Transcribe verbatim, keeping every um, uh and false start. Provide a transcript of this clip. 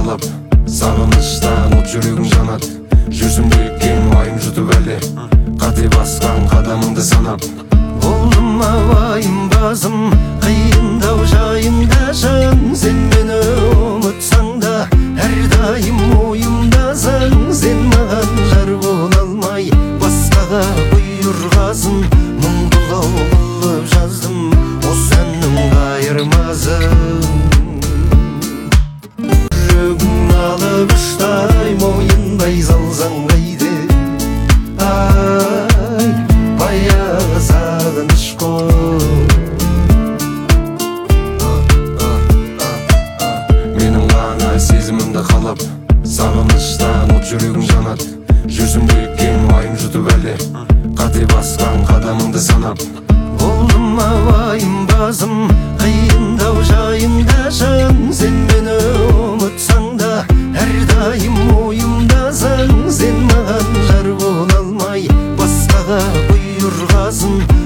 қалап, сағыныштан от жүрегің жанат. Жүзімді еккен уайым жұтып әлі, қате басқан қадамыңды санап. Болдым ауайым базым, қиындау жайымда жан. Сен мені ұмытсаң да, әрдайым ойымдасың. Сен маған жар бола алмай, басқаға бұйырғасың. Мұңдылау қылып жаздым, осы әннің қайырмазын. Жүрегің алып ұштай, мойындай салсаң қайда. Ай, баяғы сағыныш қой. Менің ғана сезімімді қалап, сағыныштан от жүрегің жанат. Жүзімді еккен уайым жұтып әлі, қате басқан қадамыңды санап. Болдым ауайым базым, қиындау жайымда жан. Сен мені ұмытсаң да, әрдайым ойымдасың. Сен маған жар бола алмай, басқаға бұйырғасың.